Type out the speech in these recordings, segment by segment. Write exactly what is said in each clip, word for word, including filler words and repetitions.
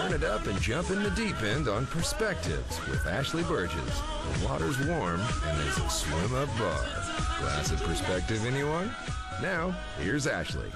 Turn it up and jump in the deep end on Perspectives with Ashley Burgess. The water's warm and there's a swim-up bar. Glass of perspective, anyone? Now, here's Ashley.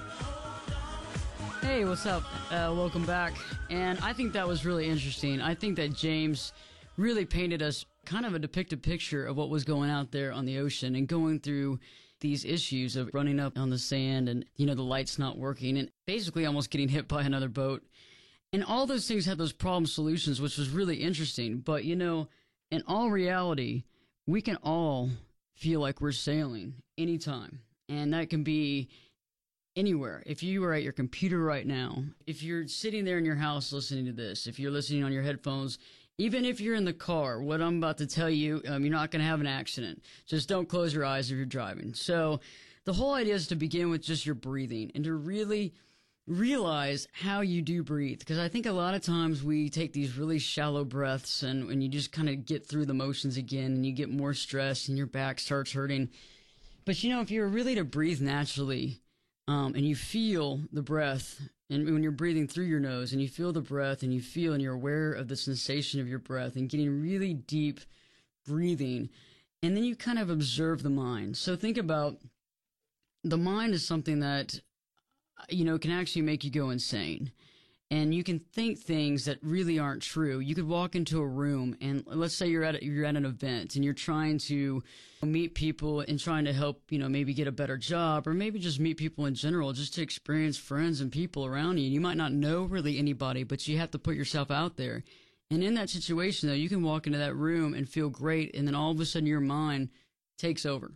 Hey, what's up? Uh, welcome back. And I think that was really interesting. I think that James really painted us kind of a depicted picture of what was going out there on the ocean and going through these issues of running up on the sand and, you know, the lights not working and basically almost getting hit by another boat. And all those things had those problem solutions, which was really interesting. But, you know, in all reality, we can all feel like we're sailing anytime. And that can be anywhere. If you are at your computer right now, if you're sitting there in your house listening to this, if you're listening on your headphones, even if you're in the car, what I'm about to tell you, um, you're not going to have an accident. Just don't close your eyes if you're driving. So the whole idea is to begin with just your breathing and to really realize how you do breathe. Because I think a lot of times we take these really shallow breaths and, and you just kind of get through the motions again and you get more stressed and your back starts hurting. But, you know, if you're really to breathe naturally, Um, and you feel the breath, and when you're breathing through your nose, and you feel the breath, and you feel and you're aware of the sensation of your breath, and getting really deep breathing, and then you kind of observe the mind. So think about the mind is something that, you know, can actually make you go insane. And you can think things that really aren't true. You could walk into a room and let's say you're at a, you're at an event and you're trying to meet people and trying to help, you know, maybe get a better job or maybe just meet people in general, just to experience friends and people around you. You might not know really anybody, but you have to put yourself out there. And in that situation, though, you can walk into that room and feel great, and then all of a sudden your mind takes over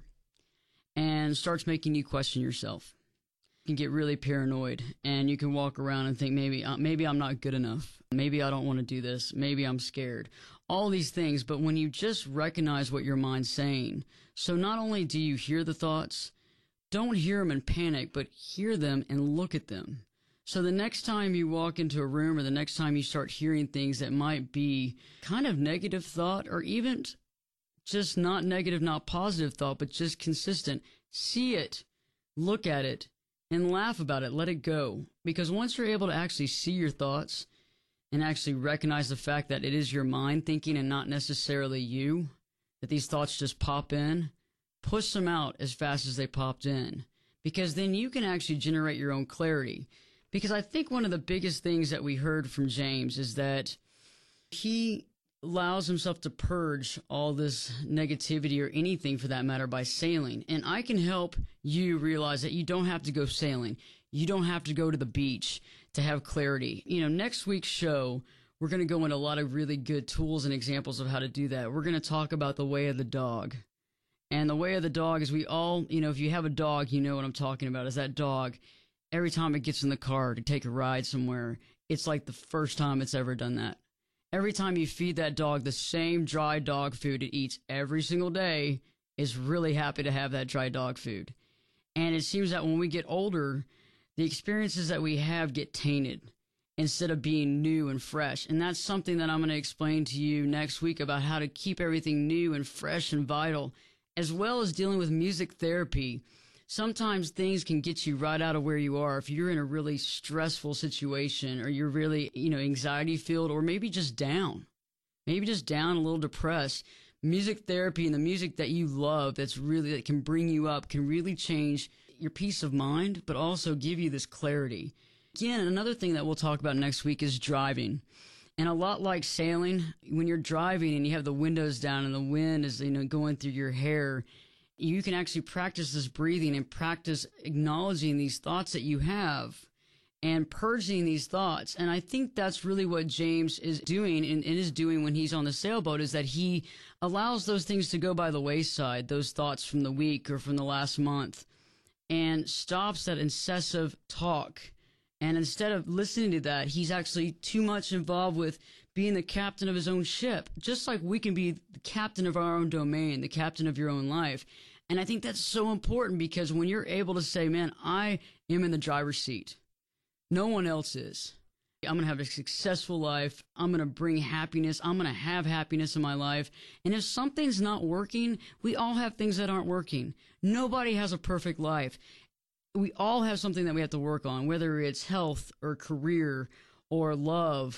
and starts making you question yourself. You can get really paranoid, and you can walk around and think maybe uh, maybe I'm not good enough. Maybe I don't want to do this. Maybe I'm scared. All these things, but when you just recognize what your mind's saying, so not only do you hear the thoughts, don't hear them and panic, but hear them and look at them. So the next time you walk into a room or the next time you start hearing things that might be kind of negative thought or even just not negative, not positive thought, but just consistent, see it, look at it, and laugh about it. Let it go. Because once you're able to actually see your thoughts and actually recognize the fact that it is your mind thinking and not necessarily you, that these thoughts just pop in, push them out as fast as they popped in. Because then you can actually generate your own clarity. Because I think one of the biggest things that we heard from James is that he allows himself to purge all this negativity or anything for that matter by sailing. And I can help you realize that you don't have to go sailing. You don't have to go to the beach to have clarity. You know, next week's show, we're going to go into a lot of really good tools and examples of how to do that. We're going to talk about the way of the dog. And the way of the dog is we all, you know, if you have a dog, you know what I'm talking about, is that dog, every time it gets in the car to take a ride somewhere, it's like the first time it's ever done that. Every time you feed that dog the same dry dog food it eats every single day, it's really happy to have that dry dog food. And it seems that when we get older, the experiences that we have get tainted instead of being new and fresh. And that's something that I'm going to explain to you next week about how to keep everything new and fresh and vital, as well as dealing with music therapy. Sometimes things can get you right out of where you are if you're in a really stressful situation or you're really, you know, anxiety filled or maybe just down, maybe just down, a little depressed. Music therapy and the music that you love that's really, that can bring you up can really change your peace of mind, but also give you this clarity. Again, another thing that we'll talk about next week is driving. And a lot like sailing, when you're driving and you have the windows down and the wind is, you know, going through your hair, you can actually practice this breathing and practice acknowledging these thoughts that you have and purging these thoughts. And I think that's really what James is doing and, and is doing when he's on the sailboat, is that he allows those things to go by the wayside, those thoughts from the week or from the last month, and stops that incessive talk. And instead of listening to that, he's actually too much involved with being the captain of his own ship, just like we can be the captain of our own domain, the captain of your own life. And I think that's so important, because when you're able to say, man, I am in the driver's seat, no one else is. I'm going to have a successful life. I'm going to bring happiness. I'm going to have happiness in my life. And if something's not working, we all have things that aren't working. Nobody has a perfect life. We all have something that we have to work on, whether it's health or career or love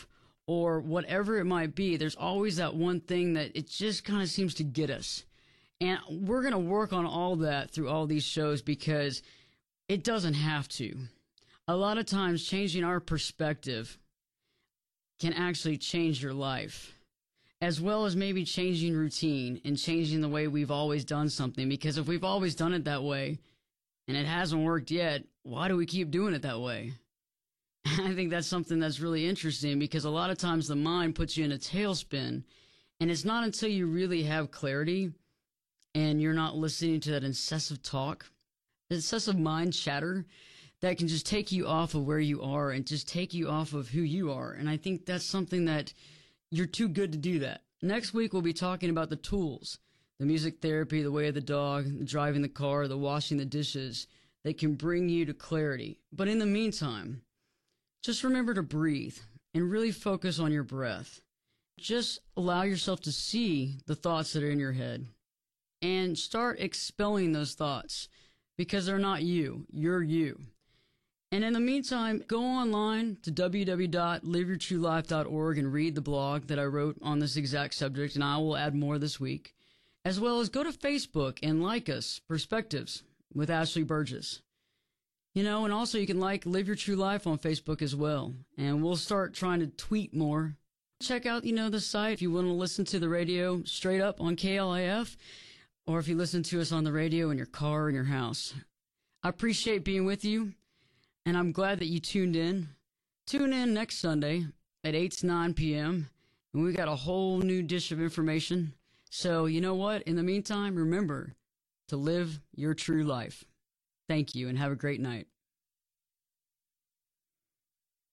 or whatever it might be, there's always that one thing that it just kind of seems to get us. And we're going to work on all that through all these shows because it doesn't have to. A lot of times changing our perspective can actually change your life, as well as maybe changing routine and changing the way we've always done something. Because if we've always done it that way and it hasn't worked yet, why do we keep doing it that way? I think that's something that's really interesting because a lot of times the mind puts you in a tailspin, and it's not until you really have clarity and you're not listening to that incessive talk, excessive mind chatter, that can just take you off of where you are and just take you off of who you are. And I think that's something that you're too good to do that. Next week, we'll be talking about the tools, the music therapy, the way of the dog, the driving the car, the washing the dishes that can bring you to clarity. But in the meantime, just remember to breathe and really focus on your breath. Just allow yourself to see the thoughts that are in your head and start expelling those thoughts because they're not you. You're you. And in the meantime, go online to w w w dot live your true life dot org and read the blog that I wrote on this exact subject, and I will add more this week, as well as go to Facebook and like us, Perspectives with Ashley Burgess. You know, and also you can like Live Your True Life on Facebook as well, and we'll start trying to tweet more. Check out, you know, the site if you want to listen to the radio straight up on K L I F, or if you listen to us on the radio in your car or in your house. I appreciate being with you. And I'm glad that you tuned in. Tune in next Sunday at eight to nine p.m. And we got a whole new dish of information. So, you know what? In the meantime, remember to live your true life. Thank you and have a great night.